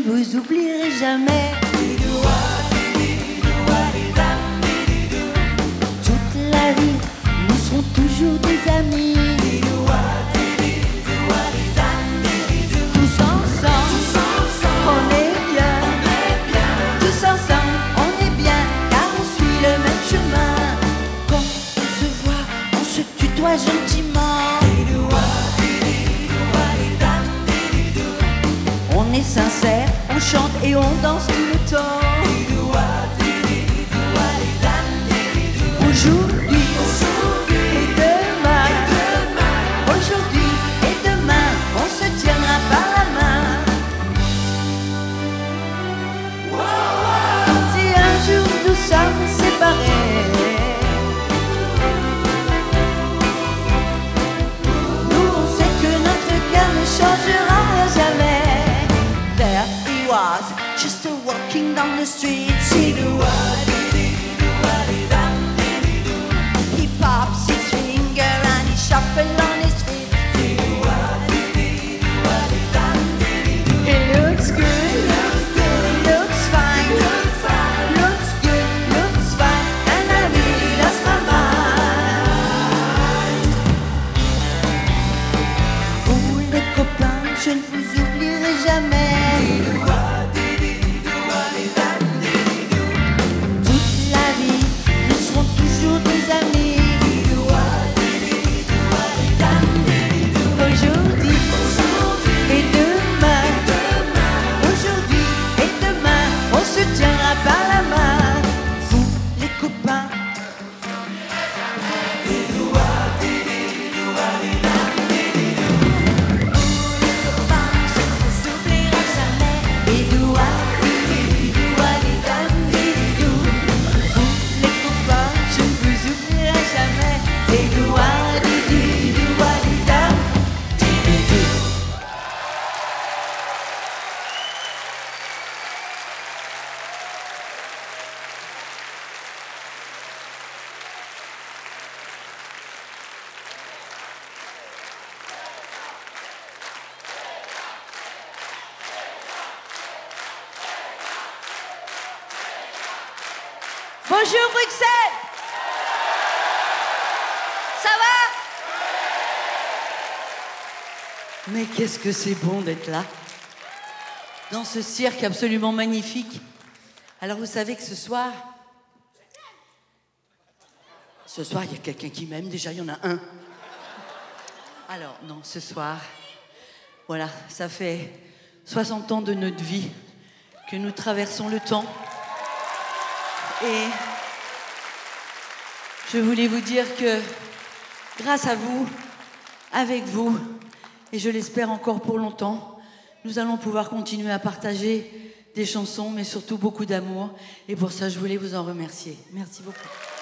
vous oublierai jamais. Toute la vie, nous serons toujours des amis. Tous ensemble, on est bien. Tous ensemble, on est bien, car on suit le même chemin. Quand on se voit, on se tutoie gentiment. On est sincère, on chante et on danse tout le temps. Aujourd'hui et demain, aujourd'hui et demain, on se tiendra par la main. Si un jour nous sommes séparés, nous on sait que notre cœur ne changera jamais. There he was, just walking down the street. He pops his finger and he shuffles on his feet. He looks good, looks fine, looks good, looks fine, and I really lost my mind. Vous les copains, je ne vous oublierai jamais. Toute la vie, nous serons toujours des amis. Aujourd'hui et demain, aujourd'hui et demain, on se tiendra par la main. Vous les copains. Bonjour Bruxelles. Ça va? Mais qu'est-ce que c'est bon d'être là, dans ce cirque absolument magnifique. Alors vous savez que ce soir, il y a quelqu'un qui m'aime, déjà il y en a un. Alors non, ce soir, voilà, ça fait 60 ans de notre vie que nous traversons le temps. Et je voulais vous dire que grâce à vous, avec vous, et je l'espère encore pour longtemps, nous allons pouvoir continuer à partager des chansons, mais surtout beaucoup d'amour. Et pour ça, je voulais vous en remercier. Merci beaucoup.